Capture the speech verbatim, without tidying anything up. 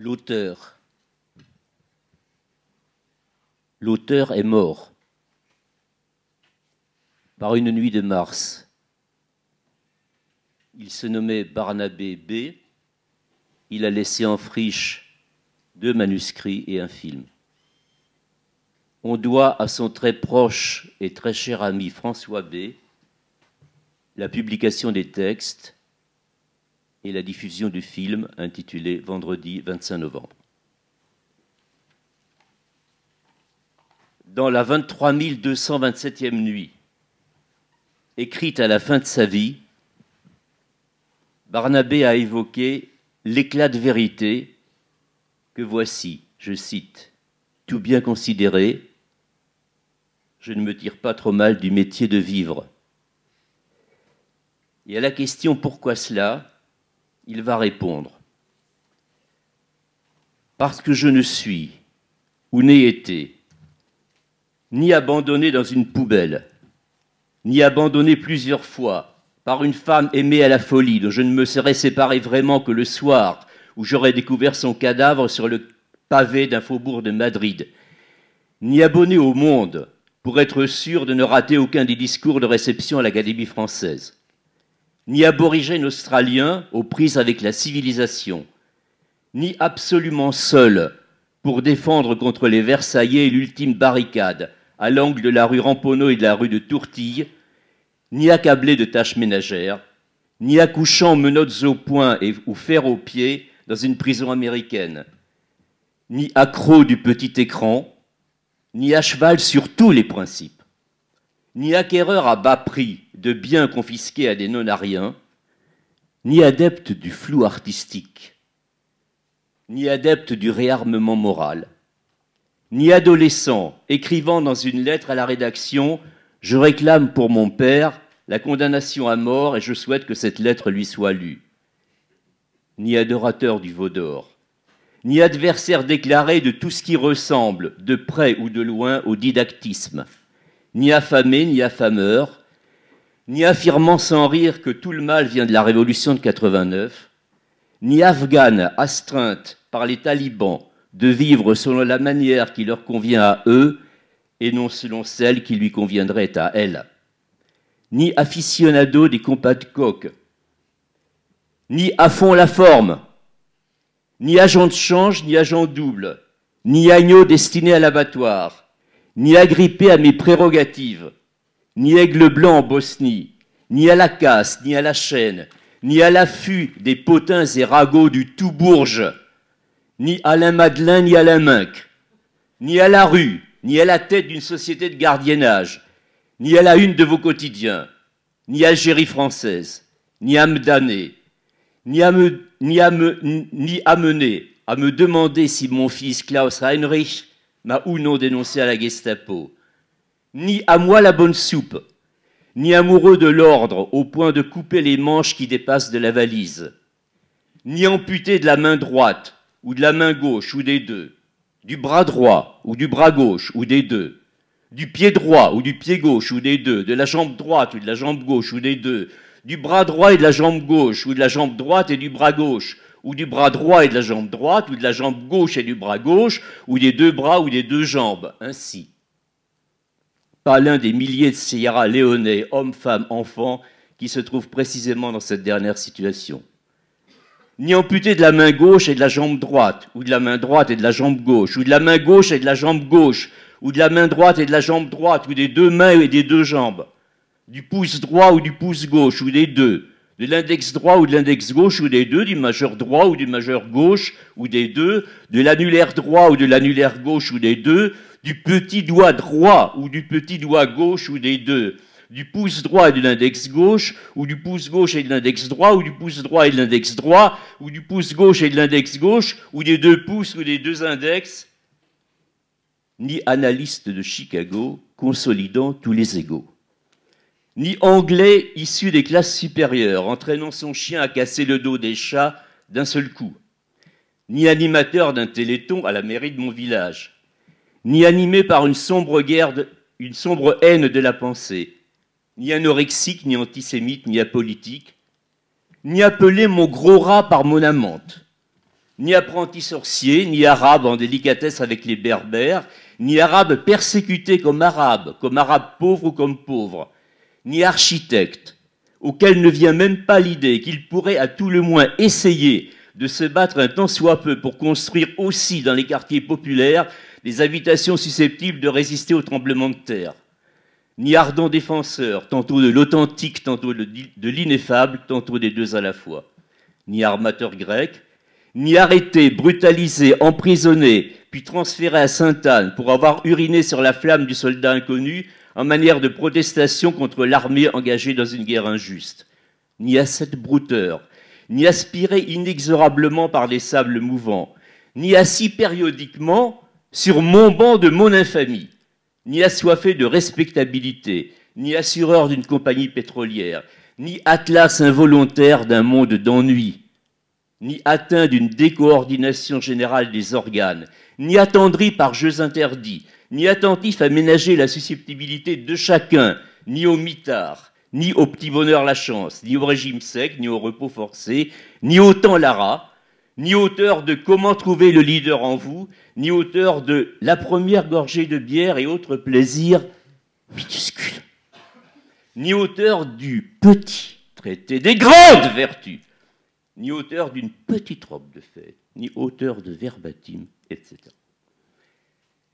L'auteur. L'auteur est mort par une nuit de mars. Il se nommait Barnabé B. Il a laissé en friche deux manuscrits et un film. On doit à son très proche et très cher ami François B. la publication des textes et la diffusion du film intitulé Vendredi vingt-cinq novembre. Dans la vingt-trois mille deux cent vingt-septième nuit, écrite à la fin de sa vie, Barnabé a évoqué l'éclat de vérité que voici, je cite, « Tout bien considéré, je ne me tire pas trop mal du métier de vivre. » Et à la question « Pourquoi cela ?», il va répondre « Parce que je ne suis, ou n'ai été, ni abandonné dans une poubelle, ni abandonné plusieurs fois par une femme aimée à la folie dont je ne me serais séparé vraiment que le soir où j'aurais découvert son cadavre sur le pavé d'un faubourg de Madrid, ni abonné au Monde pour être sûr de ne rater aucun des discours de réception à l'Académie française, ni aborigène australien aux prises avec la civilisation, ni absolument seul pour défendre contre les Versaillais l'ultime barricade à l'angle de la rue Ramponneau et de la rue de Tourtille, ni accablé de tâches ménagères, ni accouchant menottes au poing et, ou fer aux pieds dans une prison américaine, ni accro du petit écran, ni à cheval sur tous les principes, ni acquéreur à bas prix de biens confisqués à des non-ariens, ni adepte du flou artistique, ni adepte du réarmement moral, ni adolescent écrivant dans une lettre à la rédaction « Je réclame pour mon père la condamnation à mort et je souhaite que cette lettre lui soit lue », ni adorateur du veau d'or, ni adversaire déclaré de tout ce qui ressemble, de près ou de loin, au didactisme, ni affamé, ni affameur, ni affirmant sans rire que tout le mal vient de la révolution de quatre-vingt-neuf, ni afghane astreinte par les talibans de vivre selon la manière qui leur convient à eux et non selon celle qui lui conviendrait à elle, ni aficionado des compas de coq, ni à fond la forme, ni agent de change, ni agent double, ni agneau destiné à l'abattoir, ni agrippé à mes prérogatives, ni aigle blanc en Bosnie, ni à la casse, ni à la chaîne, ni à l'affût des potins et ragots du tout-bourge, ni Alain Madelin, ni Alain Minc, ni à la rue, ni à la tête d'une société de gardiennage, ni à la une de vos quotidiens, ni Algérie française, ni à me damner, ni à me, ni à me, ni amener à me demander si mon fils Klaus Heinrich m'a ou non dénoncé à la Gestapo, ni à moi la bonne soupe, ni amoureux de l'ordre au point de couper les manches qui dépassent de la valise, ni amputé de la main droite ou de la main gauche ou des deux, du bras droit ou du bras gauche ou des deux, du pied droit ou du pied gauche ou des deux, de la jambe droite ou de la jambe gauche ou des deux, du bras droit et de la jambe gauche ou de la jambe droite et du bras gauche, ou du bras droit et de la jambe droite ou de la jambe gauche et du bras gauche, ou des deux bras ou des deux jambes, ainsi. Pas l'un des milliers de Sierra Léonais, hommes, femmes, enfants, qui se trouvent précisément dans cette dernière situation. Ni amputé de la main gauche et de la jambe droite, ou de la main droite et de la jambe gauche, ou de la main gauche et de la jambe gauche, ou de la main droite et de la jambe droite, ou des deux mains et des deux jambes, du pouce droit ou du pouce gauche, ou des deux, de l'index droit ou de l'index gauche, ou des deux, du majeur droit ou du majeur gauche, ou des deux, de l'annulaire droit ou de l'annulaire gauche, ou des deux, du petit doigt droit ou du petit doigt gauche, ou des deux, du pouce droit et de l'index gauche, ou du pouce gauche et de l'index droit, ou du pouce droit et de l'index droit, ou du pouce gauche et de l'index gauche, ou des deux pouces ou des deux index, ni analyste de Chicago consolidant tous les égaux, ni anglais issu des classes supérieures entraînant son chien à casser le dos des chats d'un seul coup, ni animateur d'un téléthon à la mairie de mon village, ni animé par une sombre guerre, de, une sombre haine de la pensée, ni anorexique, ni antisémite, ni apolitique, ni appelé mon gros rat par mon amante, ni apprenti sorcier, ni arabe en délicatesse avec les berbères, ni arabe persécuté comme arabe, comme arabe pauvre ou comme pauvre, ni architecte, auquel ne vient même pas l'idée qu'il pourrait à tout le moins essayer de se battre un tant soit peu pour construire aussi dans les quartiers populaires des habitations susceptibles de résister aux tremblements de terre, ni ardent défenseur, tantôt de l'authentique, tantôt de l'ineffable, tantôt des deux à la fois, ni armateur grec, ni arrêté, brutalisé, emprisonné, puis transféré à Sainte-Anne pour avoir uriné sur la flamme du soldat inconnu en manière de protestation contre l'armée engagée dans une guerre injuste, ni à cette brouteur, ni aspiré inexorablement par les sables mouvants, ni assis périodiquement sur mon banc de mon infamie, ni assoiffé de respectabilité, ni assureur d'une compagnie pétrolière, ni atlas involontaire d'un monde d'ennui, ni atteint d'une décoordination générale des organes, ni attendri par jeux interdits, ni attentif à ménager la susceptibilité de chacun, ni au mitard, ni au petit bonheur la chance, ni au régime sec, ni au repos forcé, ni au temps Lara, ni auteur de Comment trouver le leader en vous, ni auteur de La première gorgée de bière et autres plaisirs minuscules, ni auteur du petit traité des grandes vertus, ni auteur d'une petite robe de fête, ni auteur de verbatim, et cetera.